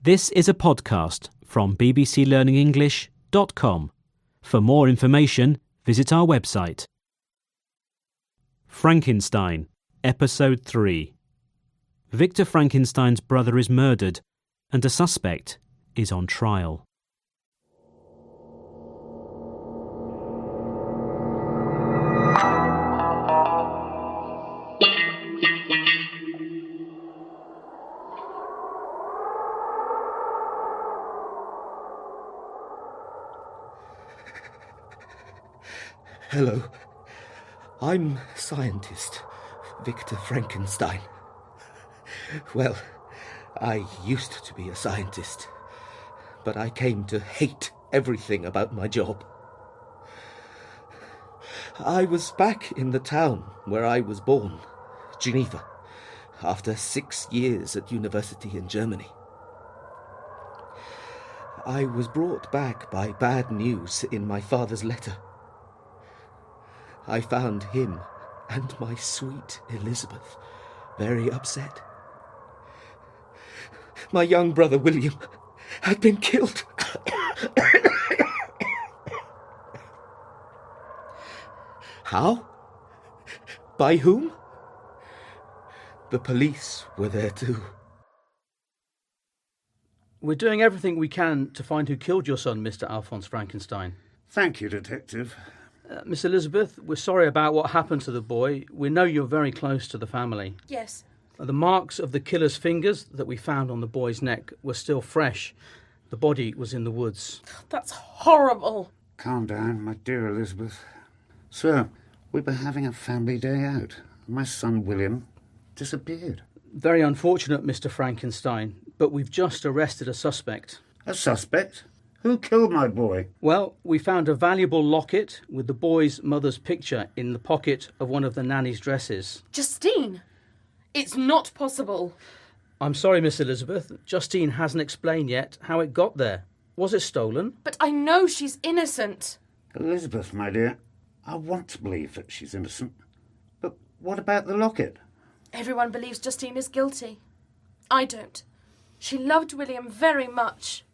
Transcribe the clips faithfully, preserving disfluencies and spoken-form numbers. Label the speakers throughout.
Speaker 1: This is a podcast from b b c learning english dot com. For more information, visit our website. Frankenstein, Episode three. Victor Frankenstein's brother is murdered, and a suspect is on trial.
Speaker 2: Hello, I'm scientist Victor Frankenstein. Well, I used to be a scientist, but I came to hate everything about my job. I was back in the town where I was born, Geneva, after six years at university in Germany. I was brought back by bad news in my father's letter. I found him and my sweet Elizabeth very upset. My young brother William had been killed. How? By whom? The police were there too.
Speaker 3: We're doing everything we can to find who killed your son, Mister Alphonse Frankenstein.
Speaker 4: Thank you, Detective.
Speaker 3: Uh, Miss Elizabeth, we're sorry about what happened to the boy. We know you're very close to the family.
Speaker 5: Yes.
Speaker 3: Uh, the marks of the killer's fingers that we found on the boy's neck were still fresh. The body was in the woods.
Speaker 5: That's horrible.
Speaker 4: Calm down, my dear Elizabeth. Sir, we were having a family day out. My son William disappeared.
Speaker 3: Very unfortunate, Mister Frankenstein, but we've just arrested a suspect.
Speaker 4: A suspect? Who killed my boy?
Speaker 3: Well, we found a valuable locket with the boy's mother's picture in the pocket of one of the nanny's dresses.
Speaker 5: Justine! It's not possible.
Speaker 3: I'm sorry, Miss Elizabeth. Justine hasn't explained yet how it got there. Was it stolen?
Speaker 5: But I know she's innocent.
Speaker 4: Elizabeth, my dear, I want to believe that she's innocent. But what about the locket?
Speaker 5: Everyone believes Justine is guilty. I don't. She loved William very much.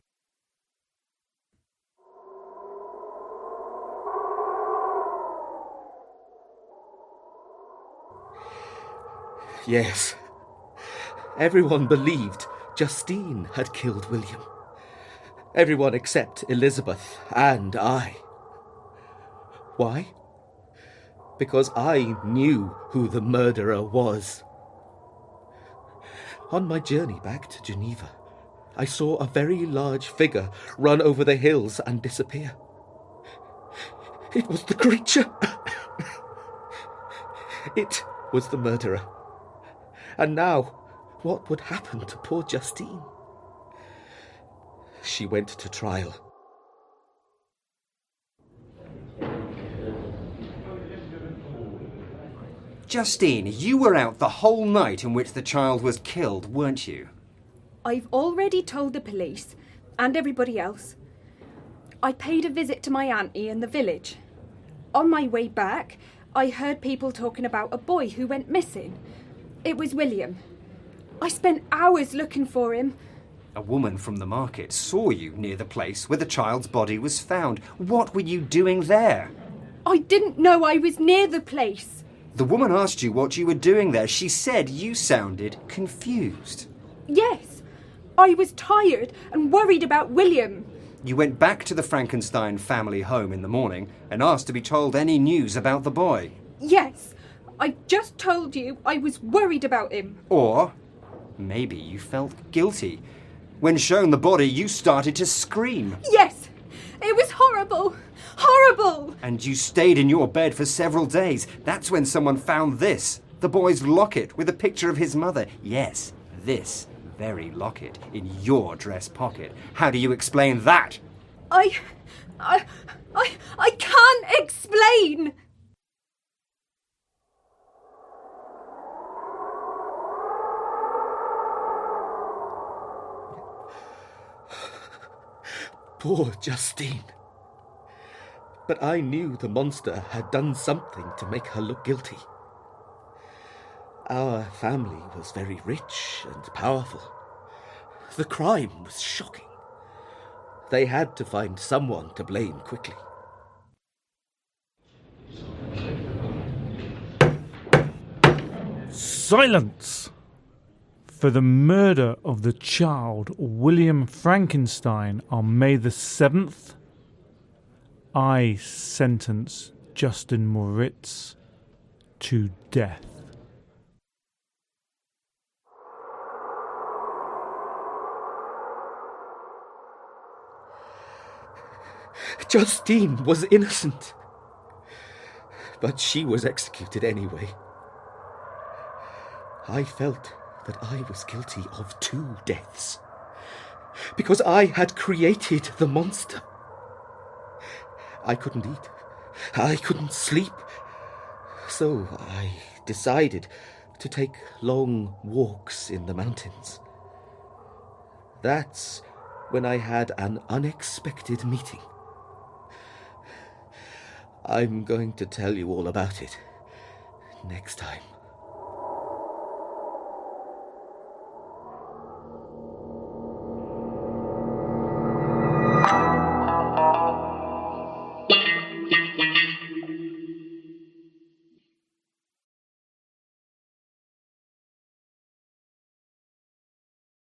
Speaker 2: Yes. Everyone believed Justine had killed William. Everyone except Elizabeth and I. Why? Because I knew who the murderer was. On my journey back to Geneva, I saw a very large figure run over the hills and disappear. It was the creature. It was the murderer. And now, what would happen to poor Justine? She went to trial.
Speaker 6: Justine, you were out the whole night in which the child was killed, weren't you?
Speaker 7: I've already told the police, and everybody else. I paid a visit to my auntie in the village. On my way back, I heard people talking about a boy who went missing. It was William. I spent hours looking for him.
Speaker 6: A woman from the market saw you near the place where the child's body was found. What were you doing there?
Speaker 7: I didn't know I was near the place.
Speaker 6: The woman asked you what you were doing there. She said you sounded confused.
Speaker 7: Yes, I was tired and worried about William.
Speaker 6: You went back to the Frankenstein family home in the morning and asked to be told any news about the boy.
Speaker 7: Yes, I just told you I was worried about him.
Speaker 6: Or maybe you felt guilty. When shown the body, you started to scream.
Speaker 7: Yes, it was horrible. Horrible!
Speaker 6: And you stayed in your bed for several days. That's when someone found this. The boy's locket with a picture of his mother. Yes, this very locket in your dress pocket. How do you explain that?
Speaker 7: I... I... I... I can't explain!
Speaker 2: Poor Justine. But I knew the monster had done something to make her look guilty. Our family was very rich and powerful. The crime was shocking. They had to find someone to blame quickly.
Speaker 8: Silence! For the murder of the child William Frankenstein on May the seventh, I sentence Justin Moritz to death.
Speaker 2: Justine was innocent, but she was executed anyway. I felt that I was guilty of two deaths, because I had created the monster. I couldn't eat, I couldn't sleep, so I decided to take long walks in the mountains. That's when I had an unexpected meeting. I'm going to tell you all about it next time.